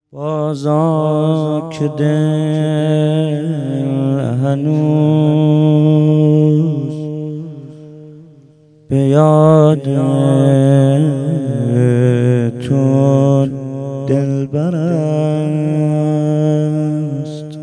بازا که دل هنوز به یاد تو دلبر است.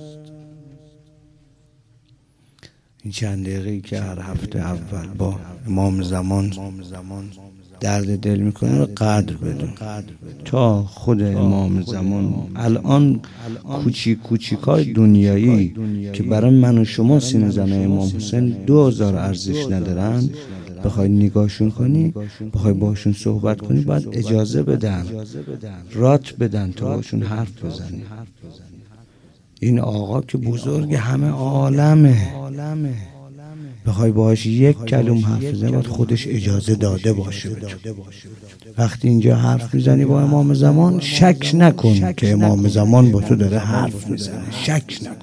این چند دقیقه‌ای که هر هفته اول با امام زمان درد دل میکنه رو قدر بدون تا خود امام زمان الان کوچیکای دنیایی که برای من و شما سینه زنه امام حسین 2000 ارزش ندارن، بخوای نگاهشون کنی، بخوای باشون صحبت کنی، باید اجازه بدن، رات بدن تا باشون حرف بزنی. این آقا که بزرگ همه عالمه، بخوای باهاش یک کلمه حرف بزنی باید خودش اجازه داده باشه به تو. وقتی اینجا حرف میزنی با امام زمان، شک نکن که امام زمان با تو داره حرف میزنه، شک نکن.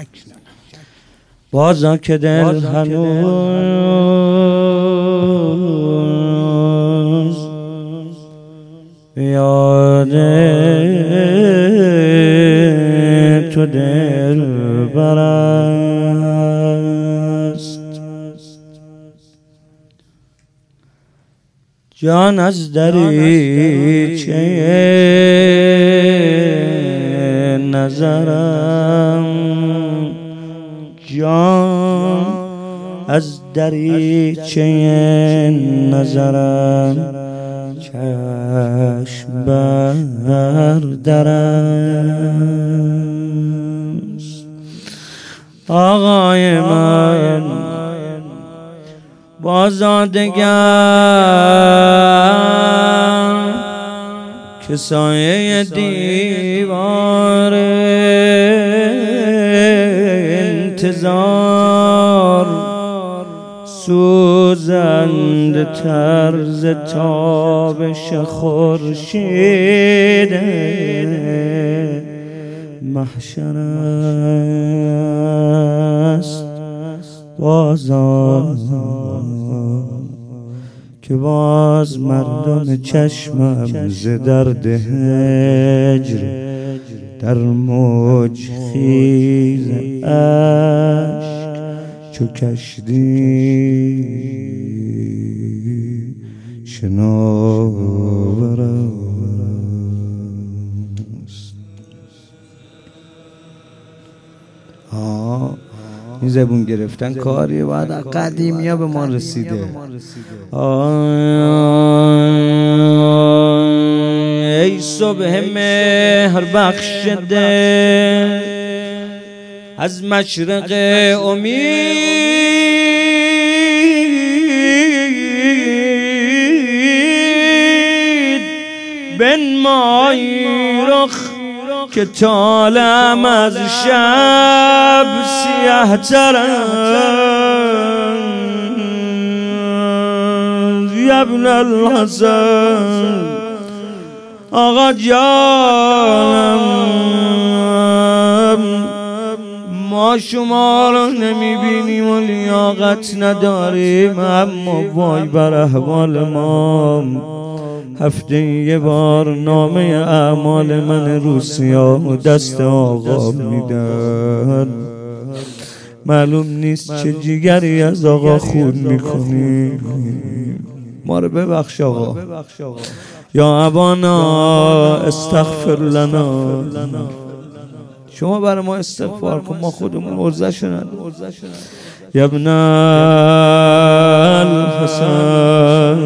بازا که دل هنوز یاد تو دلبر است. جان از دریچه نظرم، جان از دریچه نظرم، چشم بر درم است. آقای من بازادگر که سایه دیوار انتظار، سوزند طرز تابش خورشید محشر است. بازا که باز مردم چشمم ز درد هجر در موج خیز اشک چو کشتی شناور است. این زبون گرفتن کاریه، باید قدیمی ها به ما رسیده. ای صبح مهر بخشده از مشرق امید، بنمای رخ که طالم از شب سیاه تر است. ابن الحسن آقا جانم، ما شما رو نمیبینیم و لیاقت نداریم، اما وای بر احوال ما. هفته یه بار نامه اعمال من روسیا و دست آقا میدن، معلوم نیست چه جیگری از آقا خون میکنی. ما رو ببخش آقا. یا ابانا استغفر لنا، شما برای ما استغفار کن، ما خودمون عرضه شدن. یا ابن الحسن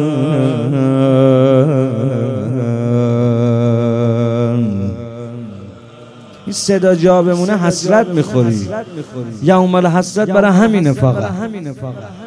این صدا جا بمونه حسرت میخوری. یوم الحسرت برای همینه فقط.